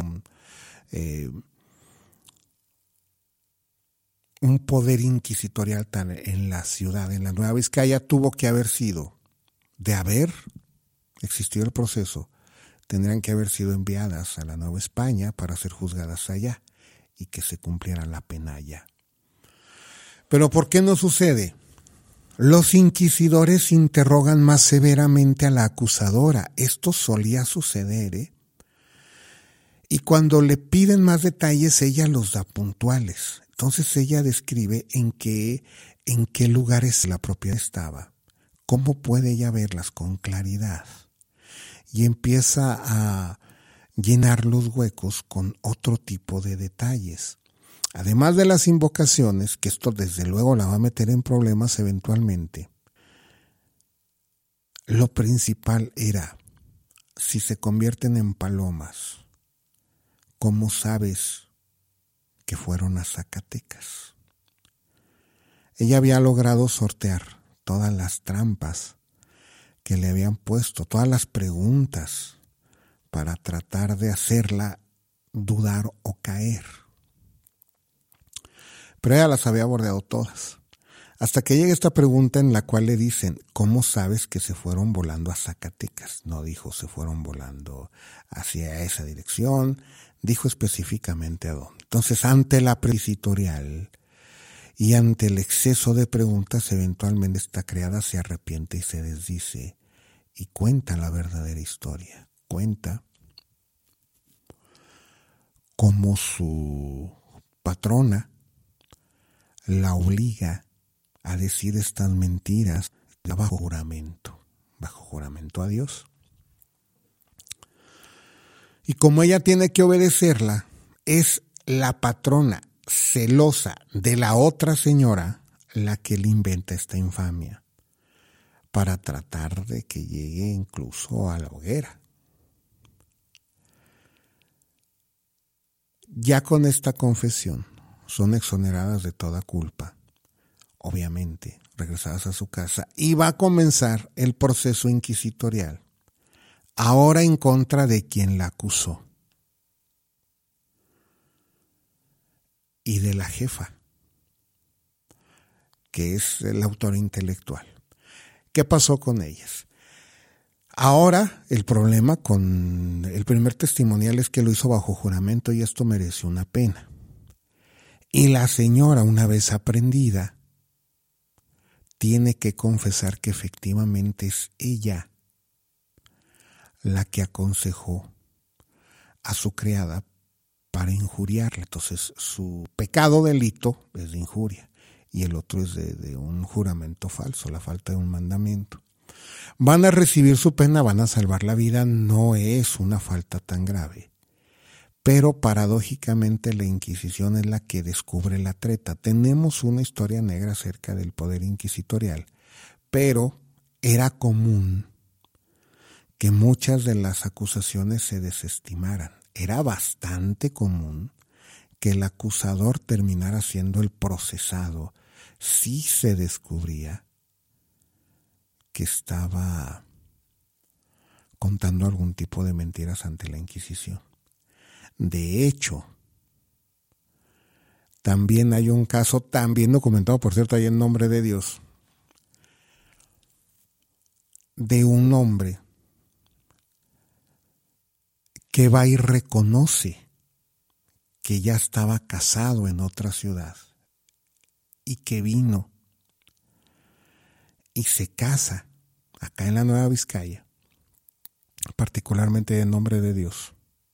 un poder inquisitorial tan en la ciudad, en la Nueva Vizcaya. Tuvo que haber sido, de haber existido el proceso, tendrían que haber sido enviadas a la Nueva España para ser juzgadas allá. y que se cumpliera la pena ya. Pero ¿por qué no sucede? Los inquisidores interrogan más severamente a la acusadora. Esto solía suceder, Y cuando le piden más detalles, ella los da puntuales. Entonces ella describe en qué lugares la propiedad estaba, cómo puede ella verlas con claridad. Y empieza a llenar los huecos con otro tipo de detalles. Además de las invocaciones, que esto desde luego la va a meter en problemas eventualmente, lo principal era, si se convierten en palomas, ¿cómo sabes que fueron a Zacatecas? Ella había logrado sortear todas las trampas que le habían puesto, todas las preguntas para tratar de hacerla dudar o caer. Pero ella las había bordeado todas. Hasta que llega esta pregunta en la cual le dicen, ¿cómo sabes que se fueron volando a Zacatecas? No dijo se fueron volando hacia esa dirección, dijo específicamente a dónde. Entonces, ante la inquisitorial y ante el exceso de preguntas, eventualmente esta criada se arrepiente y se desdice y cuenta la verdadera historia. Cuenta cómo su patrona la obliga a decir estas mentiras bajo juramento a Dios. Y como ella tiene que obedecerla, es la patrona celosa de la otra señora la que le inventa esta infamia para tratar de que llegue incluso a la hoguera. Ya con esta confesión son exoneradas de toda culpa, obviamente regresadas a su casa, y va a comenzar el proceso inquisitorial, ahora en contra de quien la acusó y de la jefa, que es el autor intelectual. ¿Qué pasó con ellas? Ahora el problema con el primer testimonial es que lo hizo bajo juramento y esto merece una pena. Y la señora, una vez aprendida, tiene que confesar que efectivamente es ella la que aconsejó a su criada para injuriarla. Entonces, su pecado delito es de injuria y el otro es de un juramento falso, la falta de un mandamiento. Van a recibir su pena, van a salvar la vida, no es una falta tan grave. Pero paradójicamente la Inquisición es la que descubre la treta. Tenemos una historia negra acerca del poder inquisitorial, pero era común que muchas de las acusaciones se desestimaran. Era bastante común que el acusador terminara siendo el procesado si se descubría que estaba contando algún tipo de mentiras ante la Inquisición. De hecho, también hay un caso, también documentado, por cierto, ahí en Nombre de Dios, de un hombre que va y reconoce que ya estaba casado en otra ciudad y que vino y se casa acá en la Nueva Vizcaya, particularmente en Nombre de Dios.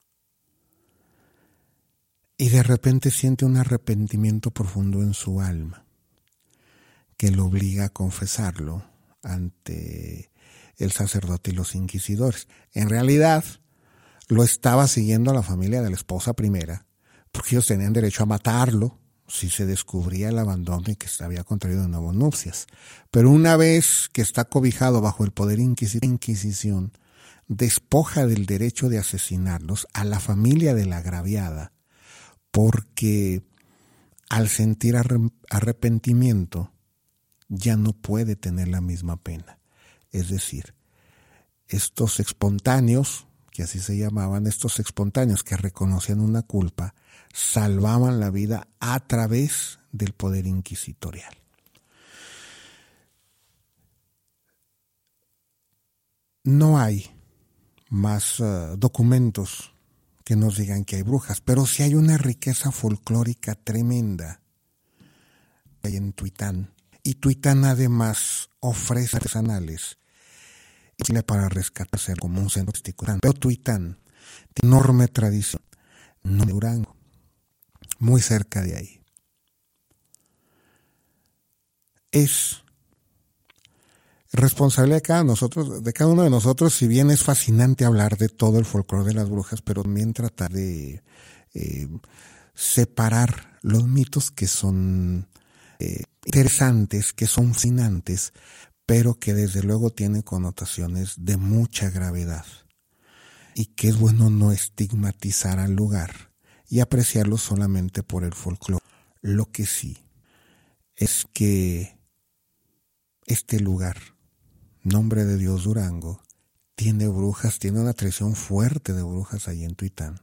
Y de repente siente un arrepentimiento profundo en su alma que lo obliga a confesarlo ante el sacerdote y los inquisidores. En realidad lo estaba siguiendo a la familia de la esposa primera, porque ellos tenían derecho a matarlo si se descubría el abandono y que se había contraído de nuevo nupcias. Pero una vez que está cobijado bajo el poder Inquisición, despoja del derecho de asesinarlos a la familia de la agraviada, porque al sentir arrepentimiento ya no puede tener la misma pena. Es decir, estos espontáneos, que así se llamaban, estos espontáneos que reconocían una culpa, salvaban la vida a través del poder inquisitorial. No hay más documentos que nos digan que hay brujas, pero sí hay una riqueza folclórica tremenda hay en Tuitán. Y Tuitán además ofrece artesanales para rescatarse como un centro turístico. Pero Tuitán tiene enorme tradición, no de Durango, muy cerca de ahí. Es responsabilidad de cada uno de nosotros, si bien es fascinante hablar de todo el folclore de las brujas, pero también tratar de separar los mitos que son interesantes, que son fascinantes, pero que desde luego tienen connotaciones de mucha gravedad, y que es bueno no estigmatizar al lugar y apreciarlo solamente por el folclore. Lo que sí es que este lugar, Nombre de Dios Durango, tiene brujas, tiene una tradición fuerte de brujas ahí en Tuitán.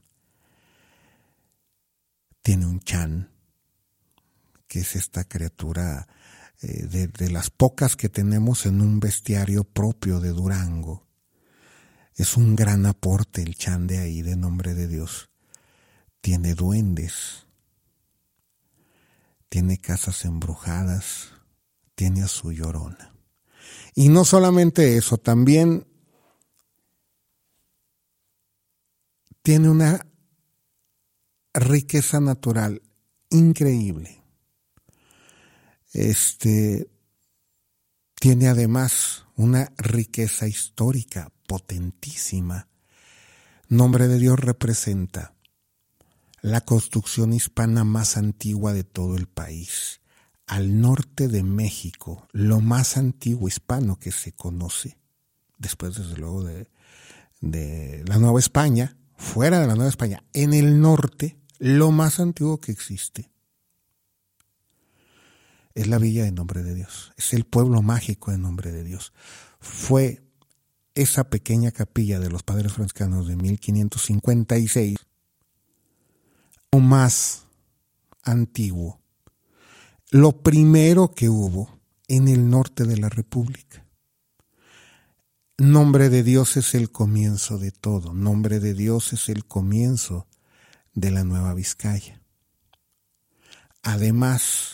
Tiene un chan, que es esta criatura de las pocas que tenemos en un bestiario propio de Durango. Es un gran aporte el chan de ahí, de Nombre de Dios. Tiene duendes, tiene casas embrujadas, tiene a su Llorona. Y no solamente eso, también tiene una riqueza natural increíble. Tiene además una riqueza histórica potentísima. Nombre de Dios representa la construcción hispana más antigua de todo el país. Al norte de México, lo más antiguo hispano que se conoce, después desde luego de la Nueva España, fuera de la Nueva España, en el norte, lo más antiguo que existe es la villa de Nombre de Dios, es el pueblo mágico de Nombre de Dios. Fue esa pequeña capilla de los padres franciscanos de 1556, lo más antiguo, lo primero que hubo en el norte de la República. Nombre de Dios es el comienzo de todo. Nombre de Dios es el comienzo de la Nueva Vizcaya. Además,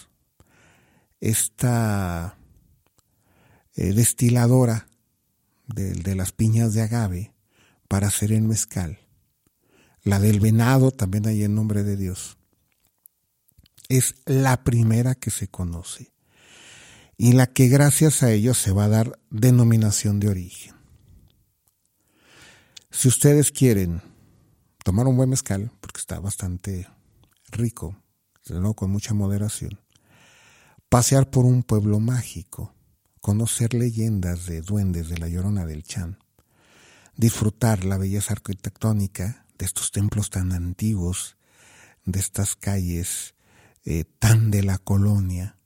esta destiladora de las piñas de agave para hacer el mezcal, la del Venado, también hay en Nombre de Dios, es la primera que se conoce y la que gracias a ello se va a dar denominación de origen. Si ustedes quieren tomar un buen mezcal, porque está bastante rico, no con mucha moderación, pasear por un pueblo mágico, conocer leyendas de duendes, de la Llorona, del Chan, disfrutar la belleza arquitectónica de estos templos tan antiguos, de estas calles tan de la colonia,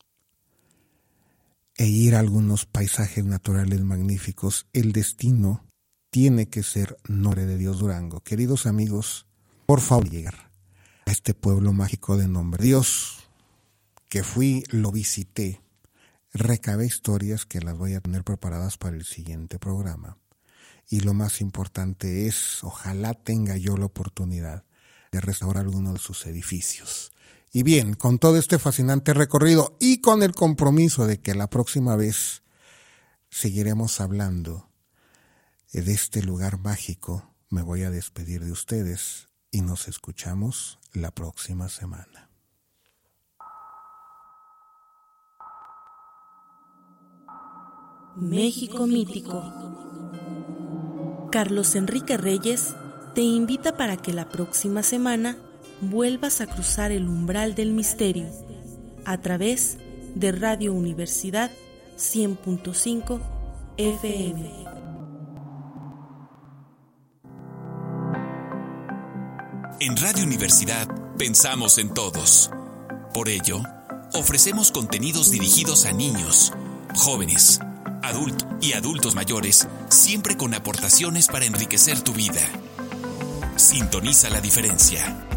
e ir a algunos paisajes naturales magníficos, el destino tiene que ser Nombre de Dios Durango. Queridos amigos, por favor, llegar a este pueblo mágico de Nombre de Dios, que fui, lo visité, recabé historias que las voy a tener preparadas para el siguiente programa. Y lo más importante es, ojalá tenga yo la oportunidad de restaurar alguno de sus edificios. Y bien, con todo este fascinante recorrido y con el compromiso de que la próxima vez seguiremos hablando de este lugar mágico, me voy a despedir de ustedes y nos escuchamos la próxima semana. México Mítico. Carlos Enrique Reyes te invita para que la próxima semana vuelvas a cruzar el umbral del misterio a través de Radio Universidad 100.5 FM. En Radio Universidad pensamos en todos. Por ello, ofrecemos contenidos dirigidos a niños, jóvenes, adultos y adultos mayores, siempre con aportaciones para enriquecer tu vida. Sintoniza la diferencia.